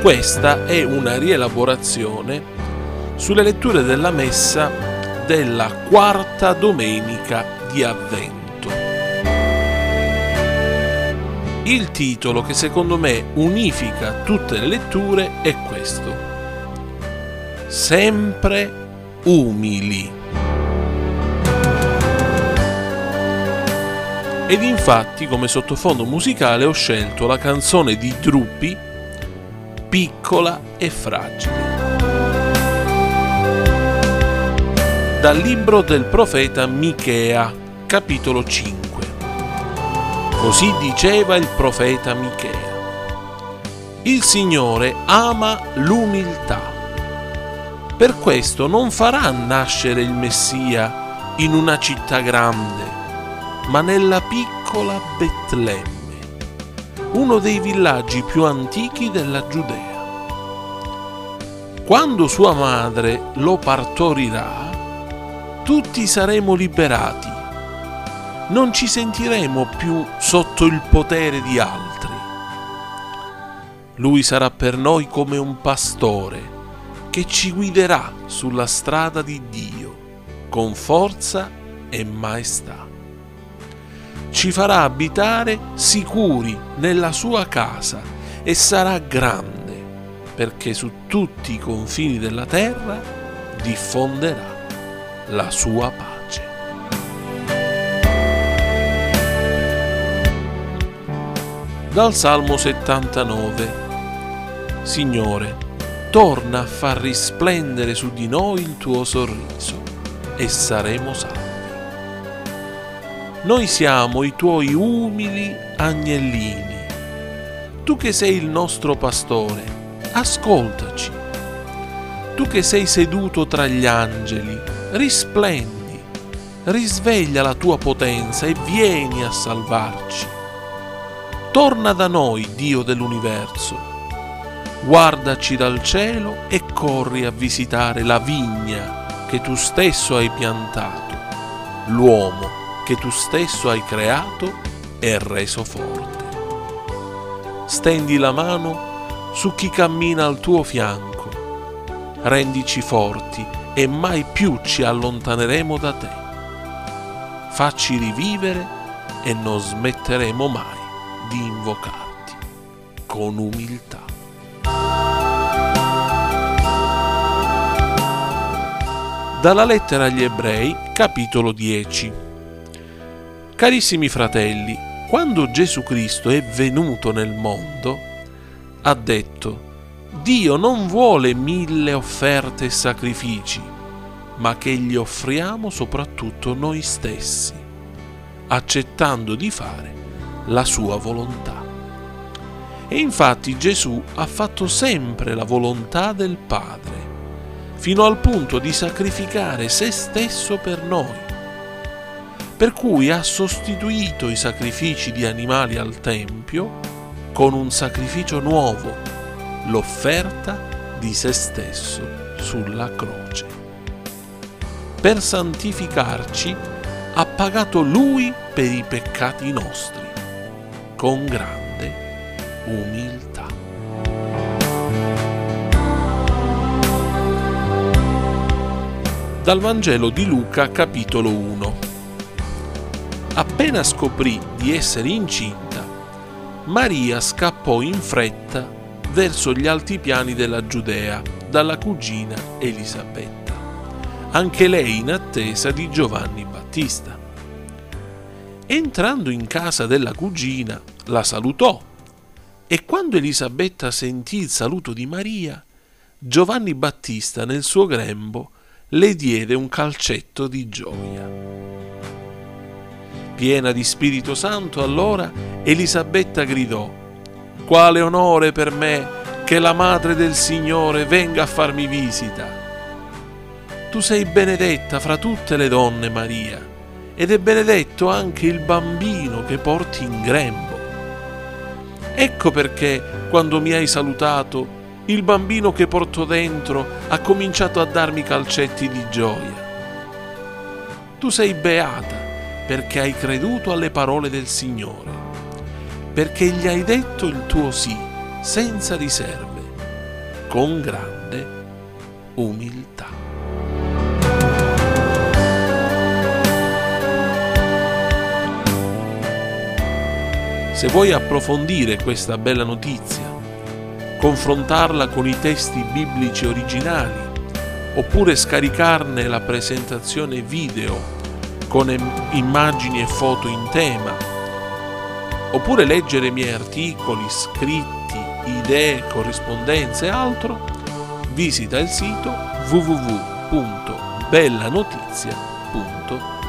Questa è una rielaborazione sulle letture della Messa della quarta domenica di Avvento. Il titolo che secondo me unifica tutte le letture è questo: sempre umili. Ed infatti come sottofondo musicale ho scelto la canzone di Drupi, Piccola e fragile, dal libro del profeta Michea, capitolo 5. Così diceva il profeta Michea: il Signore ama l'umiltà, per questo non farà nascere il Messia in una città grande, ma nella piccola Betlemme, uno dei villaggi più antichi della Giudea. Quando sua madre lo partorirà, tutti saremo liberati, non ci sentiremo più sotto il potere di altri. Lui sarà per noi come un pastore che ci guiderà sulla strada di Dio con forza e maestà. Ci farà abitare sicuri nella sua casa e sarà grande, perché su tutti i confini della terra diffonderà la sua pace. Dal Salmo 79. Signore, torna a far risplendere su di noi il tuo sorriso e saremo salvi. Noi siamo i tuoi umili agnellini. Tu che sei il nostro pastore, ascoltaci. Tu che sei seduto tra gli angeli, risplendi, risveglia la tua potenza e vieni a salvarci. Torna da noi, Dio dell'universo. Guardaci dal cielo e corri a visitare la vigna che tu stesso hai piantato, l'uomo che tu stesso hai creato e reso forte. Stendi la mano su chi cammina al tuo fianco, rendici forti e mai più ci allontaneremo da te. Facci rivivere e non smetteremo mai di invocarti con umiltà. Dalla lettera agli Ebrei, capitolo 10. Carissimi fratelli, quando Gesù Cristo è venuto nel mondo, ha detto: Dio non vuole 1000 offerte e sacrifici, ma che gli offriamo soprattutto noi stessi, accettando di fare la sua volontà. E infatti Gesù ha fatto sempre la volontà del Padre, fino al punto di sacrificare se stesso per noi, per cui ha sostituito i sacrifici di animali al Tempio con un sacrificio nuovo, l'offerta di se stesso sulla croce. Per santificarci ha pagato Lui per i peccati nostri, con grande umiltà. Dal Vangelo di Luca, capitolo 1. Appena scoprì di essere incinta, Maria scappò in fretta verso gli altipiani della Giudea dalla cugina Elisabetta, anche lei in attesa di Giovanni Battista. Entrando in casa della cugina, la salutò, e quando Elisabetta sentì il saluto di Maria, Giovanni Battista nel suo grembo le diede un calcetto di gioia. Piena di Spirito Santo, allora Elisabetta gridò: «Quale onore per me che la madre del Signore venga a farmi visita! Tu sei benedetta fra tutte le donne, Maria, ed è benedetto anche il bambino che porti in grembo. Ecco perché, quando mi hai salutato, il bambino che porto dentro ha cominciato a darmi calcetti di gioia. Tu sei beata perché hai creduto alle parole del Signore, perché gli hai detto il tuo sì senza riserve, con grande umiltà. Se vuoi approfondire questa bella notizia, confrontarla con i testi biblici originali, oppure scaricarne la presentazione video con immagini e foto in tema, oppure leggere i miei articoli, scritti, idee, corrispondenze e altro, visita il sito www.bellanotizia.it.